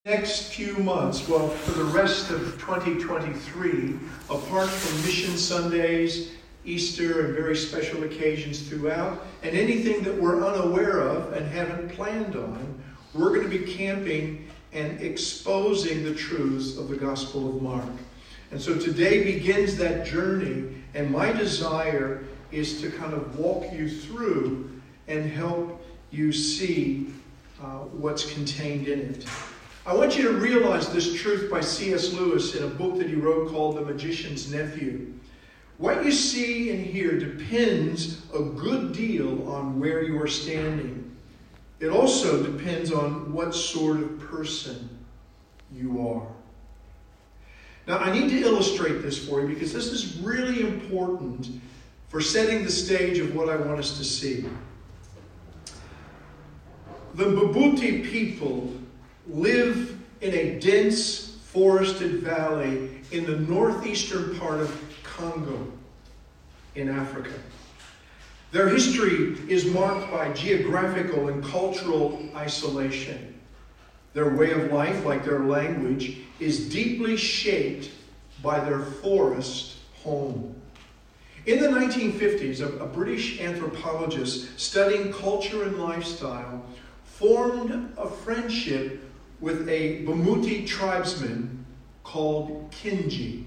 Next few months, well, for the rest of 2023, apart from Mission Sundays, Easter, and very special occasions throughout, and anything that we're unaware of and haven't planned on, we're going to be camping and exposing the truths of the Gospel of Mark. And so today begins that journey, and my desire is to kind of walk you through and help you see what's contained in it. I want you to realize this truth by C.S. Lewis in a book that he wrote called The Magician's Nephew. What you see and hear depends a good deal on where you are standing. It also depends on what sort of person you are. Now, I need to illustrate this for you because this is really important for setting the stage of what I want us to see. The Mbuti people live in a dense forested valley in the northeastern part of Congo in Africa. Their history is marked by geographical and cultural isolation. Their way of life, like their language, is deeply shaped by their forest home. In the 1950s, a British anthropologist studying culture and lifestyle formed a friendship with a Mbuti tribesman called Kinji.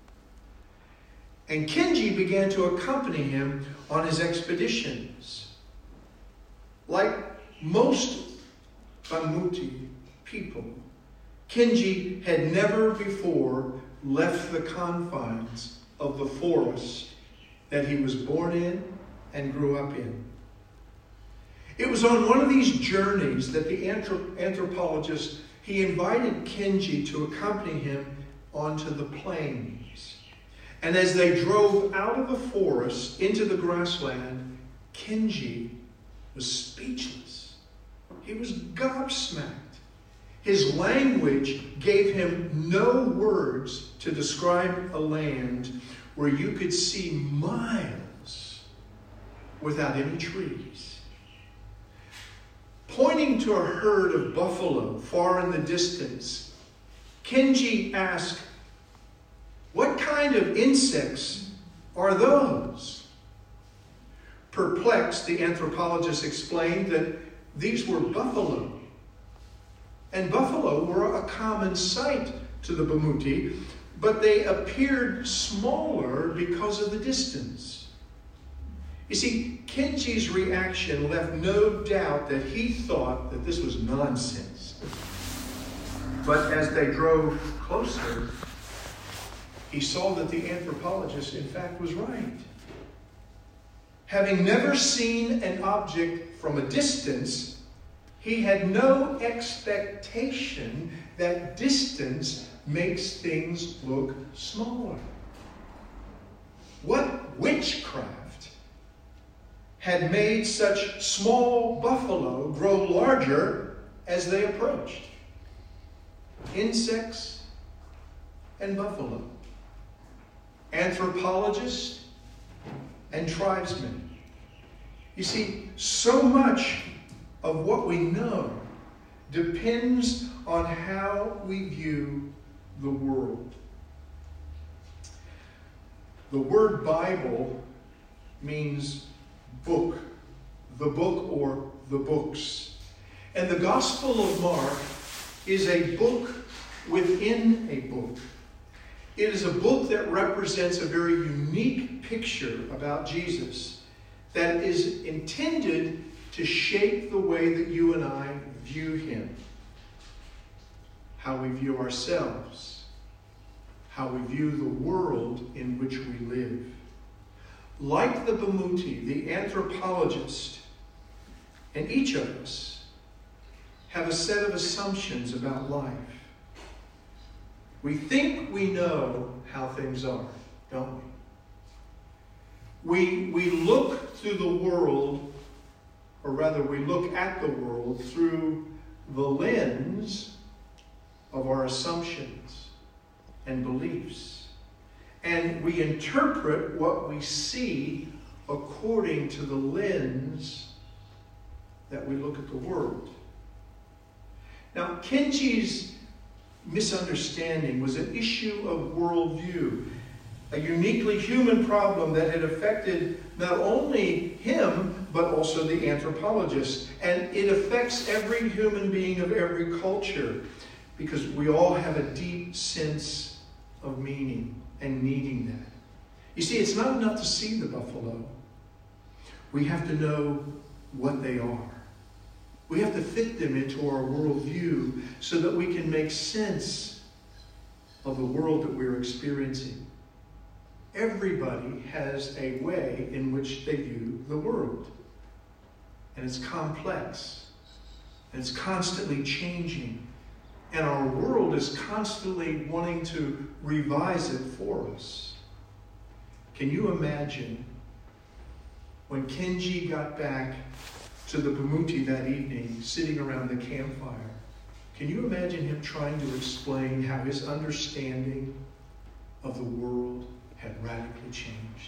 And Kinji began to accompany him on his expeditions. Like most Mbuti people, Kinji had never before left the confines of the forest that he was born in and grew up in. It was on one of these journeys that the anthropologist, he invited Kinji to accompany him onto the plains. And as they drove out of the forest into the grassland, Kinji was speechless. He was gobsmacked. His language gave him no words to describe a land where you could see miles without any trees. Pointing to a herd of buffalo far in the distance, Kinji asked, "What kind of insects are those?" Perplexed, the anthropologist explained that these were buffalo. And buffalo were a common sight to the Mbuti, but they appeared smaller because of the distance. You see, Kinji's reaction left no doubt that he thought that this was nonsense. But as they drove closer, he saw that the anthropologist, in fact, was right. Having never seen an object from a distance, he had no expectation that distance makes things look smaller. What witchcraft had made such small buffalo grow larger as they approached? Insects and buffalo. Anthropologists and tribesmen. You see, so much of what we know depends on how we view the world. The word Bible means book, the book or the books. And the Gospel of Mark is a book within a book. It is a book that represents a very unique picture about Jesus that is intended to shape the way that you and I view him, how we view ourselves, how we view the world in which we live. Like the Mbuti, the anthropologist, and each of us have a set of assumptions about life. We think we know how things are, don't we? We look through the world, or rather we look at the world through the lens of our assumptions and beliefs. And we interpret what we see according to the lens that we look at the world. Now, Kinji's misunderstanding was an issue of worldview, a uniquely human problem that had affected not only him, but also the anthropologist. And it affects every human being of every culture, because we all have a deep sense of meaning and needing that. You see, it's not enough to see the buffalo. We have to know what they are. We have to fit them into our worldview so that we can make sense of the world that we're experiencing. Everybody has a way in which they view the world. And it's complex. And it's constantly changing. And our world is constantly wanting to revise it for us. Can you imagine when Kenji got back to the Pamuti that evening, sitting around the campfire? Can you imagine him trying to explain how his understanding of the world had radically changed?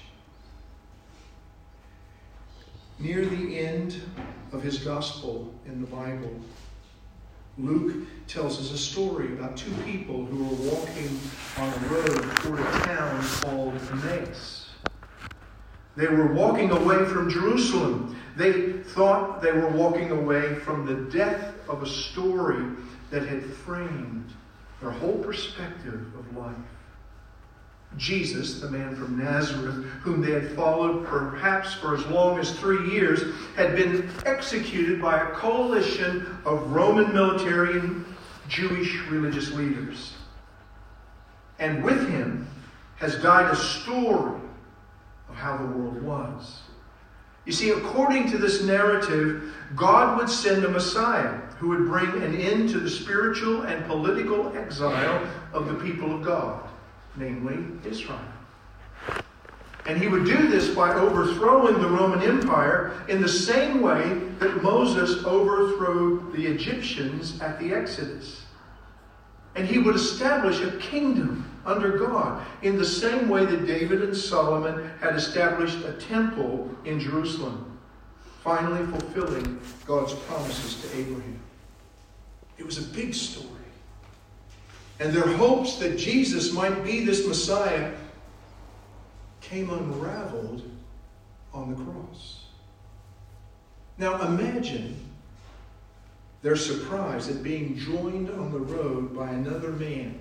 Near the end of his gospel in the Bible, Luke tells us a story about two people who were walking on a road toward a town called Emmaus. They were walking away from Jerusalem. They thought they were walking away from the death of a story that had framed their whole perspective of life. Jesus, the man from Nazareth, whom they had followed perhaps for as long as 3 years, had been executed by a coalition of Roman military and Jewish religious leaders. And with him has died a story of how the world was. You see, according to this narrative, God would send a Messiah who would bring an end to the spiritual and political exile of the people of God, namely Israel. And he would do this by overthrowing the Roman Empire in the same way that Moses overthrew the Egyptians at the Exodus. And he would establish a kingdom under God in the same way that David and Solomon had established a temple in Jerusalem, finally fulfilling God's promises to Abraham. It was a big story. And their hopes that Jesus might be this Messiah came unraveled on the cross. Now imagine their surprise at being joined on the road by another man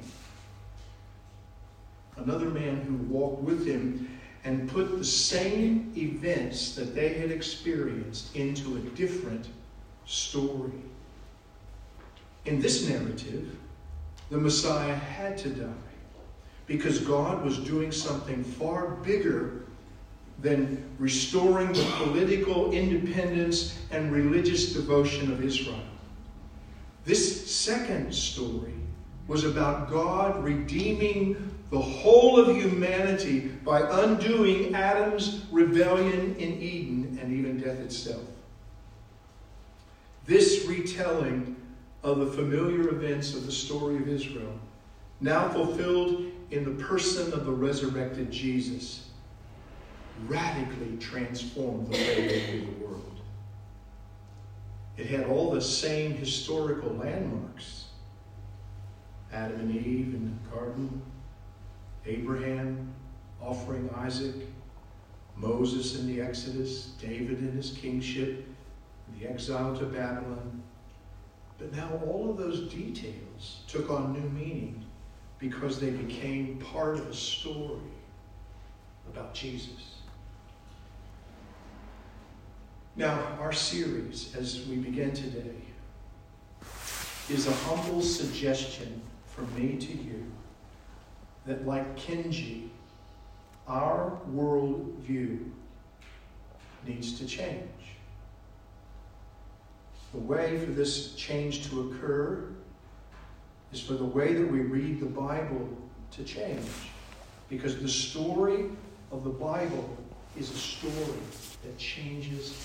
who walked with him and put the same events that they had experienced into a different story. In this narrative, the Messiah had to die because God was doing something far bigger than restoring the political independence and religious devotion of Israel. This second story was about God redeeming the whole of humanity by undoing Adam's rebellion in Eden and even death itself. This retelling of the familiar events of the story of Israel, now fulfilled in the person of the resurrected Jesus, radically transformed the way they view the world. It had all the same historical landmarks. Adam and Eve in the garden, Abraham offering Isaac, Moses in the Exodus, David in his kingship, the exile to Babylon. But now all of those details took on new meaning because they became part of a story about Jesus. Now, our series, as we begin today, is a humble suggestion from me to you that, like Kenji, our worldview needs to change. The way for this change to occur is for the way that we read the Bible to change. Because the story of the Bible is a story that changes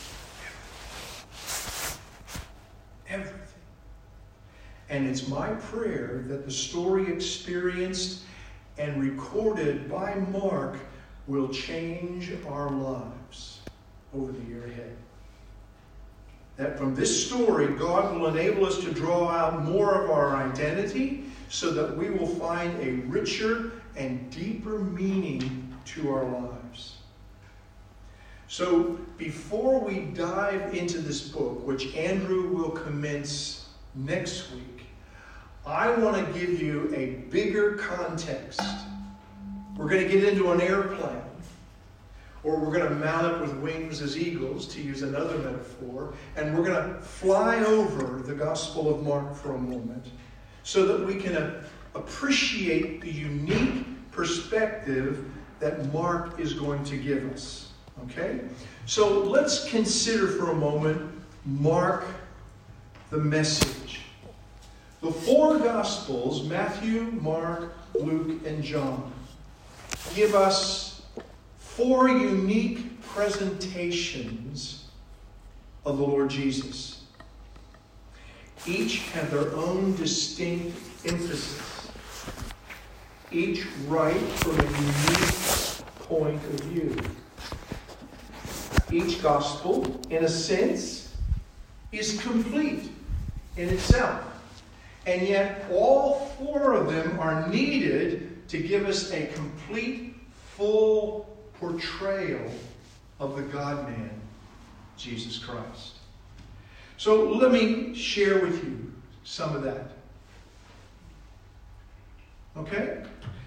everything. And it's my prayer that the story experienced and recorded by Mark will change our lives over the year ahead. That from this story, God will enable us to draw out more of our identity, so that we will find a richer and deeper meaning to our lives. So before we dive into this book, which Andrew will commence next week, I want to give you a bigger context. We're going to get into an airplane, or we're going to mount up with wings as eagles, to use another metaphor, and we're going to fly over the Gospel of Mark for a moment so that we can appreciate the unique perspective that Mark is going to give us. Okay? So let's consider for a moment Mark, the message. The four Gospels, Matthew, Mark, Luke, and John, give us four unique presentations of the Lord Jesus. Each have their own distinct emphasis. Each write from a unique point of view. Each gospel, in a sense, is complete in itself. And yet all four of them are needed to give us a complete, full portrayal of the God-man, Jesus Christ. So let me share with you some of that. Okay?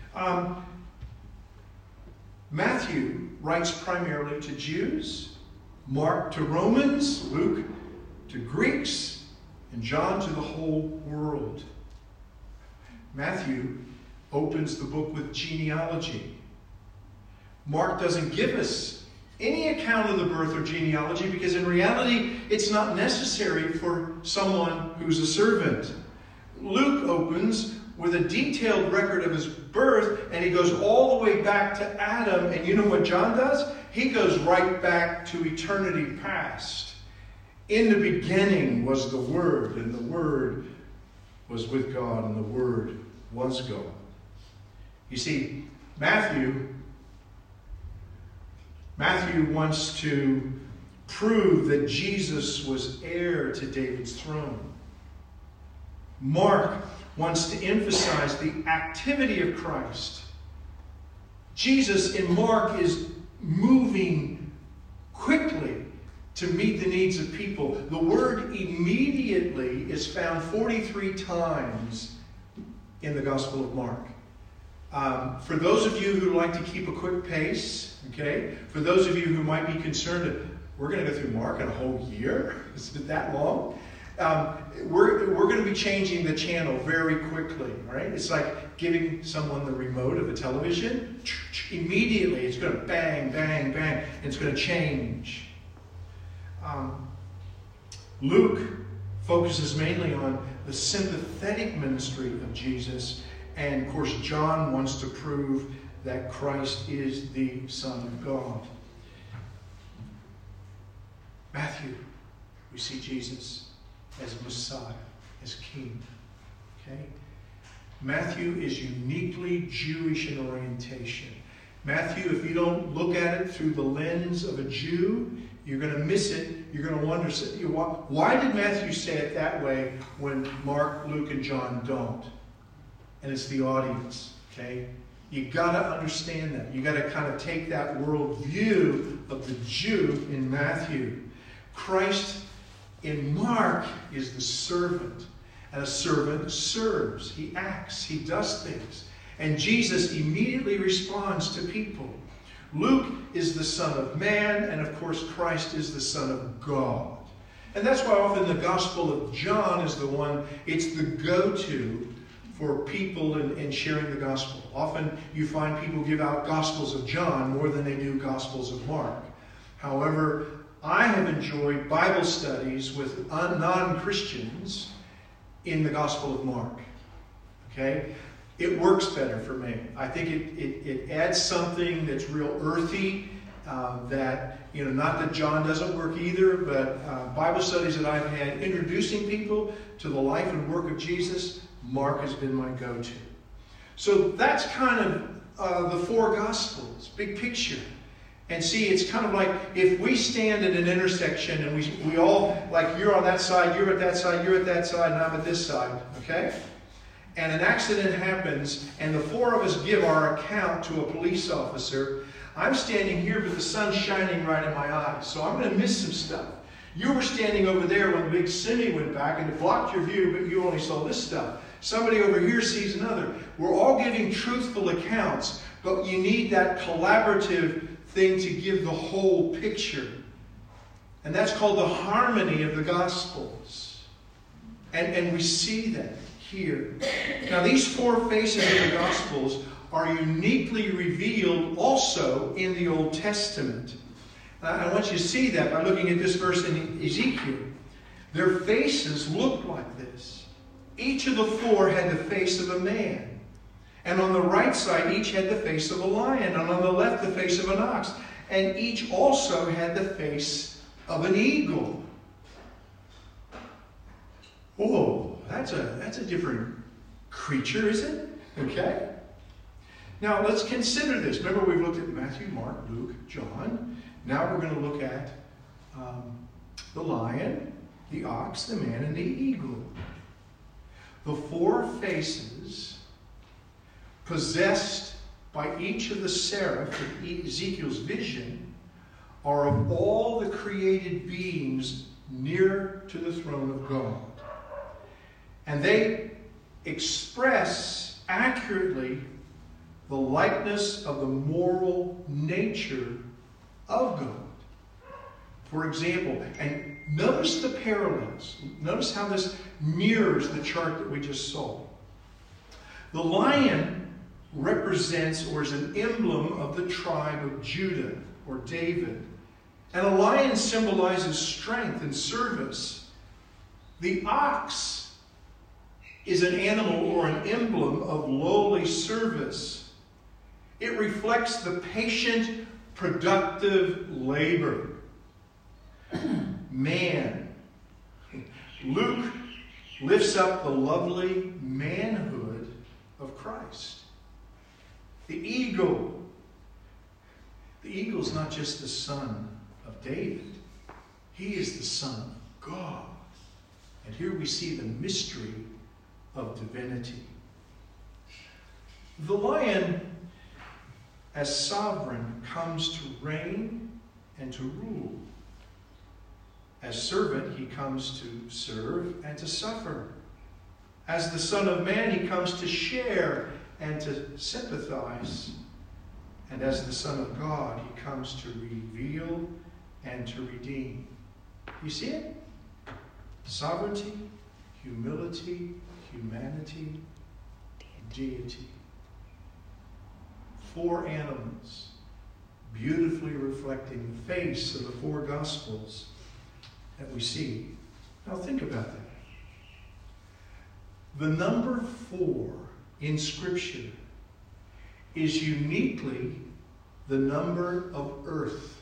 Matthew writes primarily to Jews, Mark to Romans, Luke to Greeks, and John to the whole world. Matthew opens the book with genealogy. Mark doesn't give us any account of the birth or genealogy because in reality it's not necessary for someone who's a servant. Luke opens with a detailed record of his birth, and he goes all the way back to Adam. And you know what John does? He goes right back to eternity past. In the beginning was the Word, and the Word was with God, and the Word was God. You see, Matthew wants to prove that Jesus was heir to David's throne. Mark wants to emphasize the activity of Christ. Jesus in Mark is moving quickly to meet the needs of people. The word immediately is found 43 times in the Gospel of Mark. For those of you who like to keep a quick pace, okay, for those of you who might be concerned that we're going to go through Mark in a whole year, is it that long? We're going to be changing the channel very quickly, right? It's like giving someone the remote of a television. Immediately, it's going to bang, bang, bang, and it's going to change. Luke focuses mainly on the sympathetic ministry of Jesus, and of course, John wants to prove that Christ is the Son of God. Matthew, we see Jesus as Messiah, as King. Okay? Matthew is uniquely Jewish in orientation. Matthew, if you don't look at it through the lens of a Jew, you're going to miss it. You're going to wonder, why did Matthew say it that way when Mark, Luke, and John don't? And it's the audience. Okay? You got to understand that. You got to kind of take that world view of the Jew in Matthew. Christ in Mark is the servant. And a servant serves. He acts. He does things. And Jesus immediately responds to people. Luke is the Son of Man, and of course Christ is the Son of God. And that's why often the Gospel of John is the one, it's the go-to for people in sharing the Gospel. Often you find people give out Gospels of John more than they do Gospels of Mark. However, I have enjoyed Bible studies with non-Christians in the Gospel of Mark. Okay? It works better for me. I think it adds something that's real earthy, that, not that John doesn't work either, but Bible studies that I've had introducing people to the life and work of Jesus, Mark has been my go-to. So that's kind of the four Gospels, big picture. And see, it's kind of like if we stand at an intersection and we all, like you're on that side, you're at that side, you're at that side, and I'm at this side, okay? and an accident happens, and the four of us give our account to a police officer, I'm standing here, but the sun's shining right in my eyes, so I'm going to miss some stuff. You were standing over there when the big semi went back, and it blocked your view, but you only saw this stuff. Somebody over here sees another. We're all giving truthful accounts, but you need that collaborative thing to give the whole picture. And that's called the harmony of the Gospels. And we see that here. Now, these four faces of the Gospels are uniquely revealed also in the Old Testament. I want you to see that by looking at this verse in Ezekiel. Their faces looked like this. Each of the four had the face of a man. And on the right side, each had the face of a lion. And on the left, the face of an ox. And each also had the face of an eagle. Oh, that's a different creature, isn't it? Okay. Now, let's consider this. Remember, we've looked at Matthew, Mark, Luke, John. Now we're going to look at the lion, the ox, the man, and the eagle. The four faces possessed by each of the seraph of Ezekiel's vision are of all the created beings near to the throne of God. And they express accurately the likeness of the moral nature of God. For example, and notice the parallels. Notice how this mirrors the chart that we just saw. The lion represents or is an emblem of the tribe of Judah or David. And a lion symbolizes strength and service. The ox is an animal or an emblem of lowly service. It reflects the patient, productive labor. Man. Luke lifts up the lovely manhood of Christ. The eagle. The eagle is not just the son of David. He is the Son of God. And here we see the mystery of divinity. The lion, as sovereign, comes to reign and to rule. As servant, he comes to serve and to suffer. As the Son of Man, he comes to share and to sympathize. And as the Son of God, he comes to reveal and to redeem. You see it? Sovereignty, humility, humanity, deity. Four animals, beautifully reflecting the face of the four Gospels that we see. Now think about that. The number 4 in Scripture is uniquely the number of earth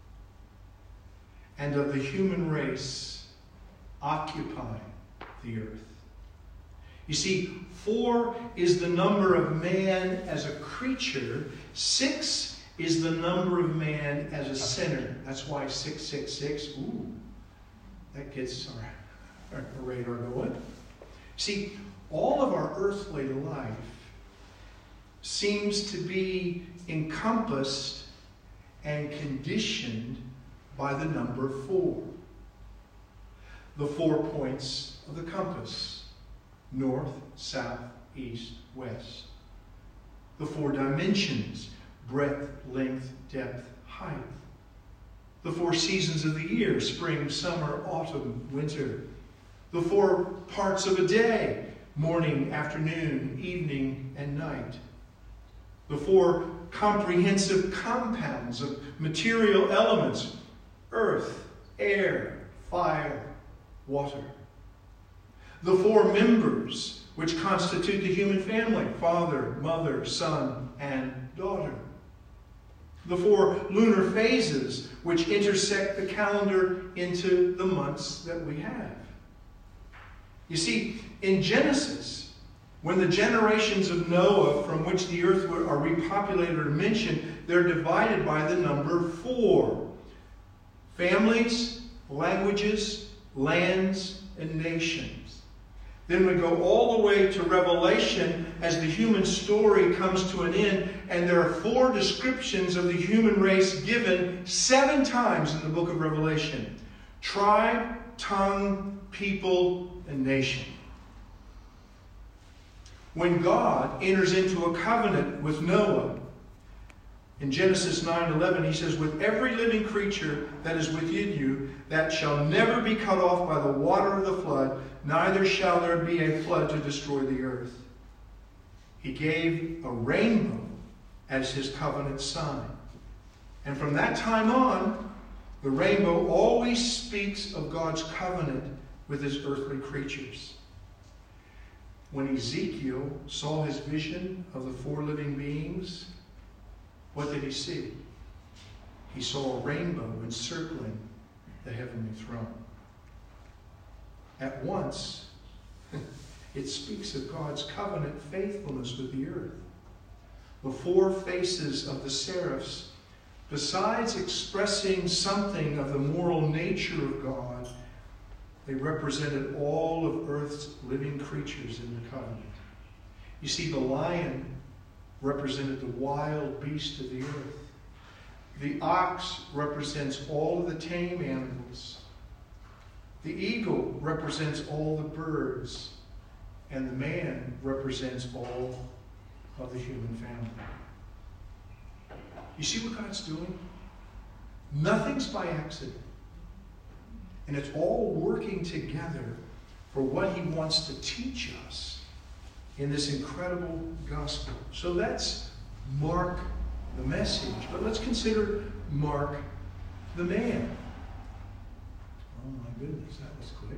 and of the human race occupying the earth. You see, 4 is the number of man as a creature. 6 is the number of man as a sinner. That's why 666, ooh, that gets our radar going. See, all of our earthly life seems to be encompassed and conditioned by the number 4. The 4 points of the compass: north, south, east, west. The 4 dimensions: breadth, length, depth, height. The 4 seasons of the year: spring, summer, autumn, winter. The 4 parts of a day: morning, afternoon, evening, and night. The 4 comprehensive compounds of material elements: earth, air, fire, water. The 4 members which constitute the human family: father, mother, son, and daughter. The 4 lunar phases which intersect the calendar into the months that we have. You see, in Genesis, when the generations of Noah from which the earth are repopulated or mentioned, they're divided by the number 4. Families, languages, lands, and nations. Then we go all the way to Revelation as the human story comes to an end, and there are 4 descriptions of the human race given 7 times in the book of Revelation. Tribe, tongue, people, and nation. When God enters into a covenant with Noah, in Genesis 9:11, he says, with every living creature that is within you, that shall never be cut off by the water of the flood, neither shall there be a flood to destroy the earth. He gave a rainbow as his covenant sign. And from that time on, the rainbow always speaks of God's covenant with his earthly creatures. When Ezekiel saw his vision of the 4 living beings, what did he see? He saw a rainbow encircling the heavenly throne. At once, it speaks of God's covenant faithfulness with the earth. The 4 faces of the seraphs, besides expressing something of the moral nature of God, they represented all of earth's living creatures in the covenant. You see, the lion represented the wild beast of the earth. The ox represents all of the tame animals. The eagle represents all the birds. And the man represents all of the human family. You see what God's doing? Nothing's by accident. And it's all working together for what he wants to teach us in this incredible gospel. So that's Mark the message. But let's consider Mark the man. Oh my goodness, that was quick.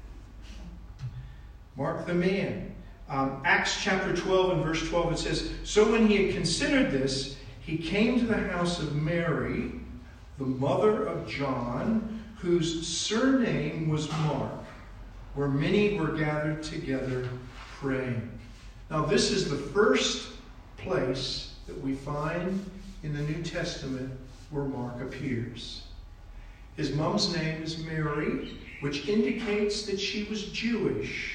Mark the man. Acts chapter 12 and verse 12, it says, so when he had considered this, he came to the house of Mary, the mother of John, whose surname was Mark, where many were gathered together praying. Now this is the first place that we find in the New Testament where Mark appears. His mom's name is Mary, which indicates that she was Jewish.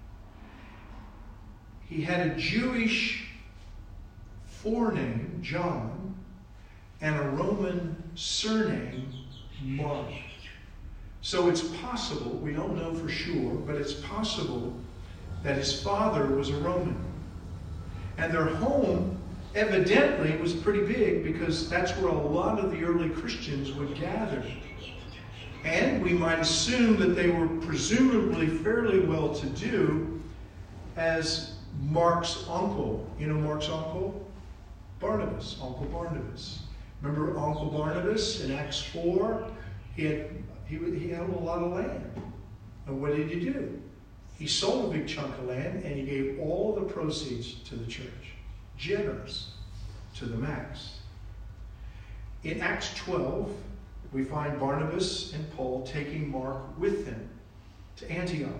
He had a Jewish forename, John, and a Roman surname, Mark. So it's possible, we don't know for sure, but it's possible that his father was a Roman. And their home evidently was pretty big because that's where a lot of the early Christians would gather. And we might assume that they were presumably fairly well-to-do as Mark's uncle. You know Mark's uncle? Barnabas, Uncle Barnabas. Remember Uncle Barnabas in Acts 4? He had a lot of land. And what did he do? He sold a big chunk of land and he gave all the proceeds to the church. Generous to the max. In Acts 12, we find Barnabas and Paul taking Mark with them to Antioch.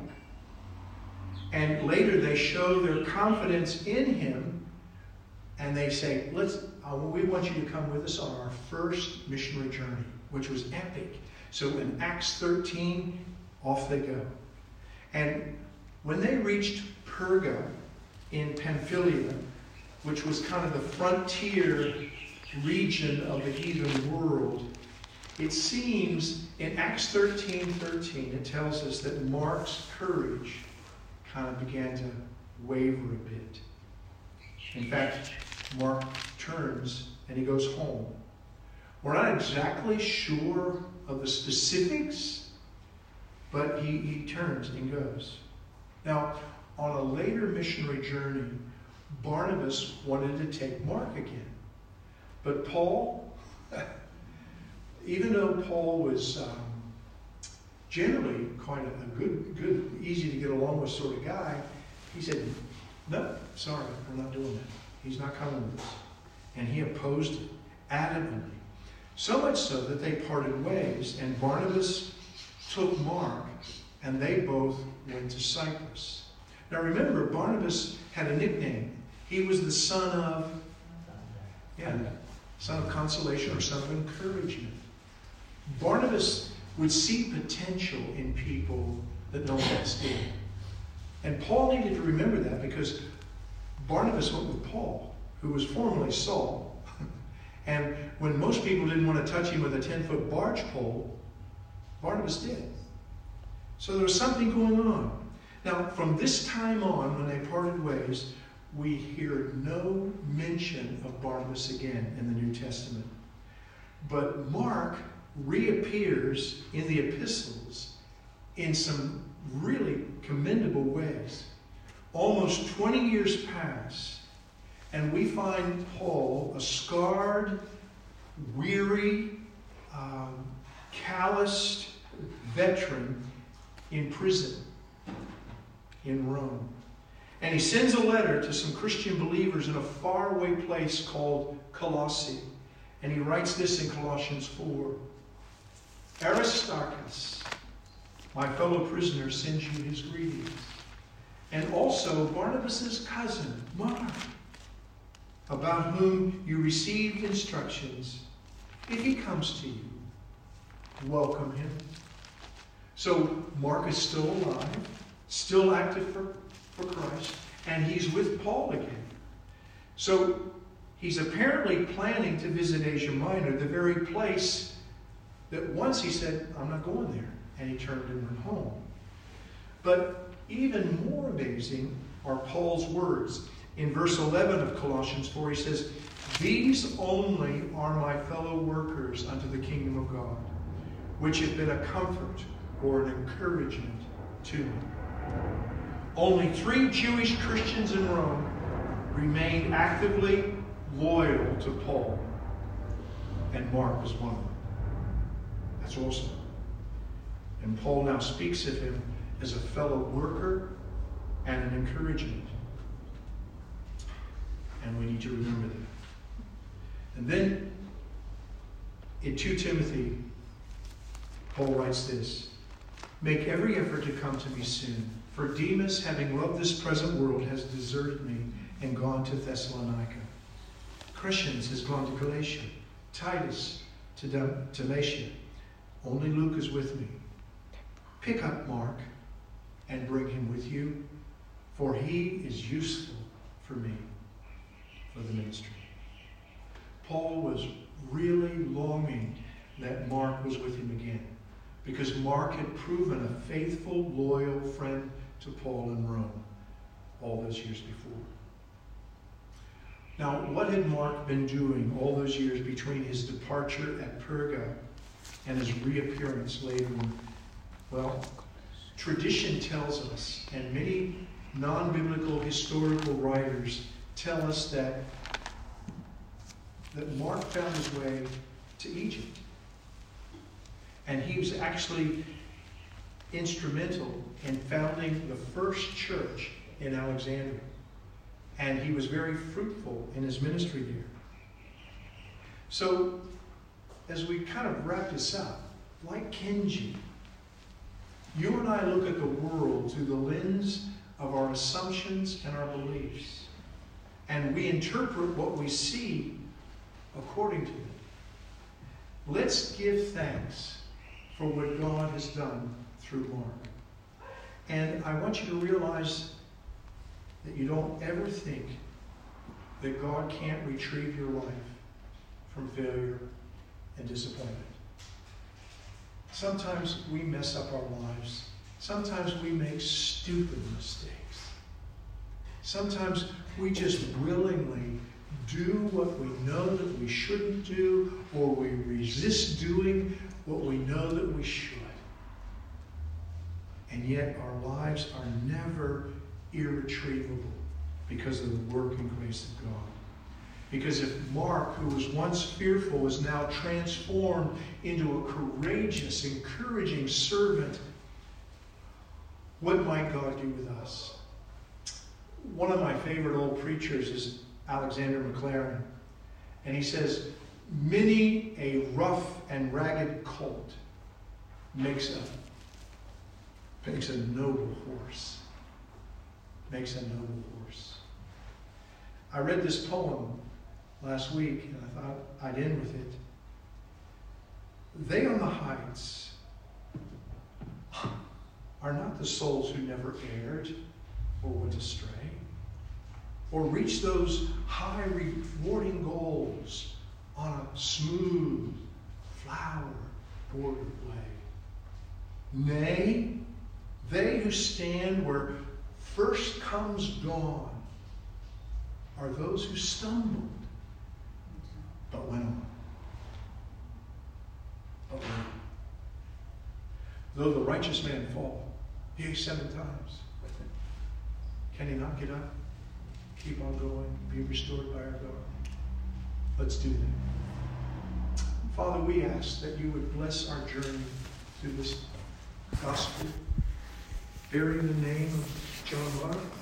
And later they show their confidence in him and they say, we want you to come with us on our first missionary journey, which was epic. So in Acts 13, off they go. And when they reached Perga in Pamphylia, which was kind of the frontier region of the heathen world, it seems in Acts 13:13, it tells us that Mark's courage kind of began to waver a bit. In fact, Mark turns and he goes home. We're not exactly sure of the specifics, but he turns and goes. Now, on a later missionary journey, Barnabas wanted to take Mark again. But Paul, even though Paul was generally quite a good, easy to get along with sort of guy, he said, no, sorry, we're not doing that. He's not coming with us. And he opposed it adamantly. So much so that they parted ways, and Barnabas took Mark, and they both went to Cyprus. Now remember, Barnabas had a nickname. He was the son of consolation or son of encouragement. Barnabas would see potential in people that no one else did. And Paul needed to remember that because Barnabas went with Paul, who was formerly Saul. And when most people didn't want to touch him with a 10-foot barge pole, Barnabas did. So there was something going on. Now, from this time on, when they parted ways, we hear no mention of Barnabas again in the New Testament. But Mark reappears in the epistles in some really commendable ways. Almost 20 years pass, and we find Paul, a scarred, weary, calloused veteran in prison in Rome. And he sends a letter to some Christian believers in a faraway place called Colossae. And he writes this in Colossians 4. Aristarchus, my fellow prisoner, sends you his greetings. And also Barnabas' cousin, Mark, about whom you received instructions. If he comes to you, welcome him. So Mark is still alive, still active for Christ, and he's with Paul again. So he's apparently planning to visit Asia Minor, the very place that once he said, I'm not going there, and he turned and went home. But even more amazing are Paul's words. In verse 11 of Colossians 4, he says, these only are my fellow workers unto the kingdom of God, which have been a comfort or an encouragement to me. Only 3 Jewish Christians in Rome remained actively loyal to Paul, and Mark was one of them. That's awesome. And Paul now speaks of him as a fellow worker and an encouragement. And we need to remember that. And then in 2 Timothy, Paul writes this, make every effort to come to me soon, for Demas, having loved this present world, has deserted me and gone to Thessalonica. Crescens has gone to Galatia, Titus to Dalmatia. Only Luke is with me. Pick up Mark and bring him with you, for he is useful for me for the ministry. Paul was really longing that Mark was with him again, because Mark had proven a faithful, loyal friend to Paul in Rome all those years before. Now, what had Mark been doing all those years between his departure at Perga and his reappearance later on? Well, tradition tells us, and many non-biblical historical writers tell us that Mark found his way to Egypt. And he was actually instrumental in founding the first church in Alexandria. And he was very fruitful in his ministry there. So, as we kind of wrap this up, like Kenji, you and I look at the world through the lens of our assumptions and our beliefs. And we interpret what we see according to it. Let's give thanks for what God has done through Mark. And I want you to realize that you don't ever think that God can't retrieve your life from failure and disappointment. Sometimes we mess up our lives. Sometimes we make stupid mistakes. Sometimes we just willingly do what we know that we shouldn't do, or we resist doing what we know that we should. And yet our lives are never irretrievable because of the work and grace of God. Because if Mark, who was once fearful, is now transformed into a courageous, encouraging servant, what might God do with us? One of my favorite old preachers is Alexander McLaren. And he says, many a rough and ragged colt makes a noble horse. Makes a noble horse. I read this poem last week, and I thought I'd end with it. They on the heights are not the souls who never erred, or went astray, or reach those high rewarding goals on a smooth, flower-bordered way. Nay, they who stand where first comes dawn are those who stumbled, but went on. But went on. Though the righteous man fall, yea, 7 times, can he not get up? Keep on going, be restored by our God. Let's do that. Father, we ask that you would bless our journey through this gospel, bearing the name of John Mark.